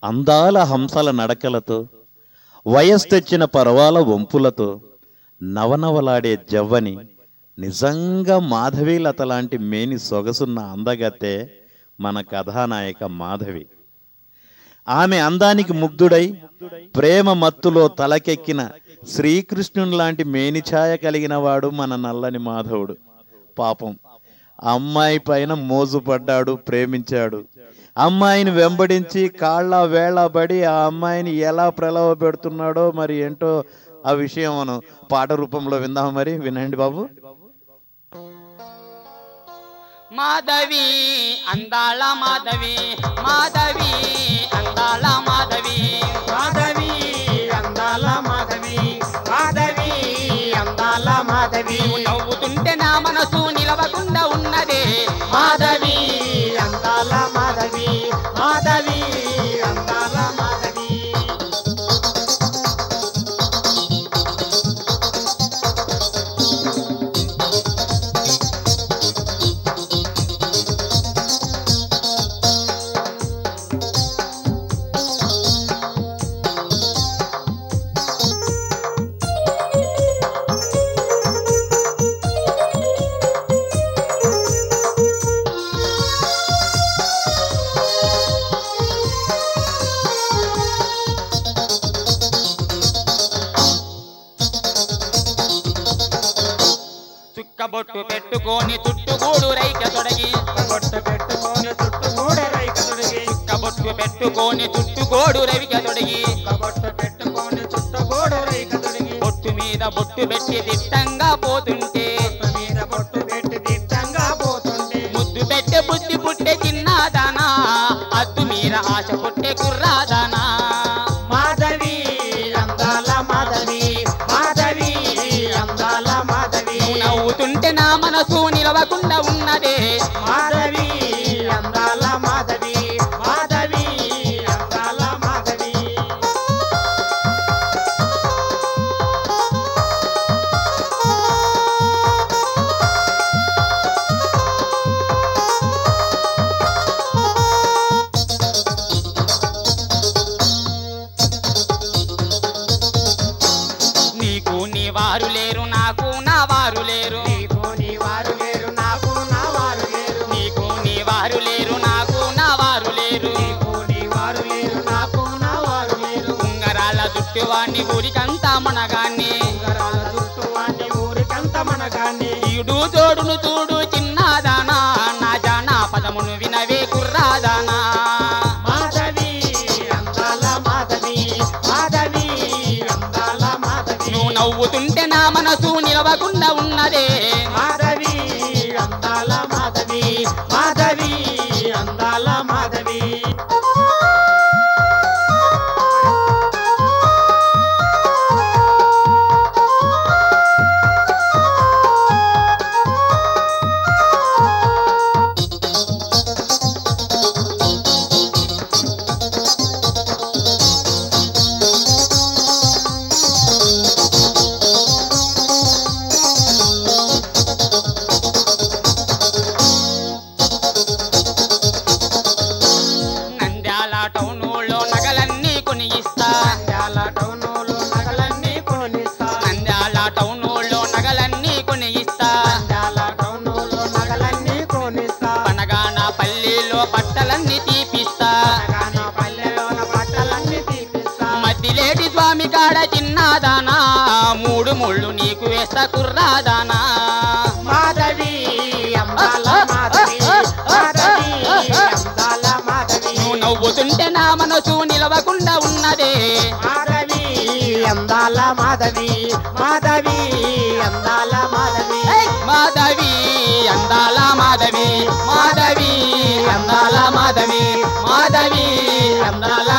అందాల హంసల నడకలతో, వయస్సు తెచ్చిన పర్వాల వంపులతో నవనవలాడే జవ్వని, నిజంగా మాధవీలత లాంటి మేని సొగసున్న అందగతే మన కథానాయక మాధవి. ఆమె అందానికి ముగ్ధుడై ప్రేమ మత్తులో తలకెక్కిన శ్రీకృష్ణుని లాంటి మేనిఛాయ కలిగిన వాడు మన నల్లని మాధవుడు. పాపం అమ్మాయి పైన మోజుపడ్డాడు, ప్రేమించాడు. అమ్మాయిని వెంబడించి కాళ్ళ వేళబడి ఆ అమ్మాయిని ఎలా ప్రలోభ పెడుతున్నాడో మరి ఏంటో ఆ విషయం మనం పాట రూపంలో విందాం. మరి వినండి బాబు. మాధవి అందాల మాధవి, మాధవి అందాల మాధవి, మాధవి అందాల మాధవి, మాధవి అందాల మాధవి. నవ్వుతుంటే నా మనసు నిలవకుండా ఉన్నదే. మాధవి అందాల మాధవి, మాధవి అందాల మాధవి. బొట్టు పెట్టుకొని చుట్టుగూడు రైక తొడగి, బొట్టు పెట్టుకొని చుట్టుగూడు రైక తొడిగి, బొట్టు పెట్టుకొని చుట్టుగోడు రవిక తొడిగి, బొట్టు పెట్టుకొని చుట్టుగూడు రైక తొడిగి, బొట్టు మీద బొట్టు పెట్టి దిట్టంగా పోతుంటే, బొట్టు మీద బొట్టు పెట్టి దిట్టంగా పోతుంటే, ముద్దు పెట్టే బుద్ధి పుట్టే చిన్నదానా, అద్దు మీర ఆశ పుట్టే కుర్రాదానా. మాధవి అందాల మాధవి, మాధవి అందాల మాధవి. నవ్వుతుంటే నా మనసు నిలవకుండా ఉన్నదే. మాధవి అందాల మాధవి, మాధవి అందాల మాధవి. నీకు నీ వారు లేరు, నాకు నా వారు లేరు. నీకు నీ వారు లేరు, నాకు నా వారు లేరు. నీకు నీ వారు లేరు, నాకు నా వారు లేరు. నీకు నీ వారు లేరు, నాకు నా వారు లేరు. ఉంగరాల జుట్టు వాణ్ణి ఊరికంతా మనగాన్ని, ఉంగరాల చుట్టూ వాణ్ణి ఊరికంత మనగాన్ని. ఈడు జోడును చూడు చిన్నదానా, నా జానా పదమును వినవే కుర్రాదానా. మాధవి అందాల మాధవి, మాధవి అందాల మాధవి. నువ్వు నవ్వుతుంటే నా మనసు నిలవకుండా ఉన్నదే. మాధవి అందాల మాధవి, మాధవి అందాల మాధవి. నంద్యాల టౌనులో నగలన్నీ కొని ఇస్తా, నంద్యాల టౌనులో నగలన్నీ కొనిస్తా, నంద్యాల టౌనులో నగలన్నీ కొని ఇస్తా. నంద్యాల టౌనులో నగలన్నీ కొనిస్తా, పనగాన పల్లిలో బట్టలన్నీ తీపిస్తా. అనగాన పల్లెలోన బట్టలన్నీ తీపిస్తా. మద్దిలేటి స్వామి కాడ చిన్నదానా, మూడు ముళ్ళు నీకు వేస్తా కుర్రాదానా. మాధవి అందాల మాధవి, మాధవి అందాల మాధవి. నువ్వు నవ్వుతుంటే నా మనసు నిలవకుండా ఉన్నదే. మాధవి అందాల మాధవి, మాధవి అందాల మాధవి. మాధవి అందాల మాధవి, మాధవి అందాల మాధవి, మాధవి అందాల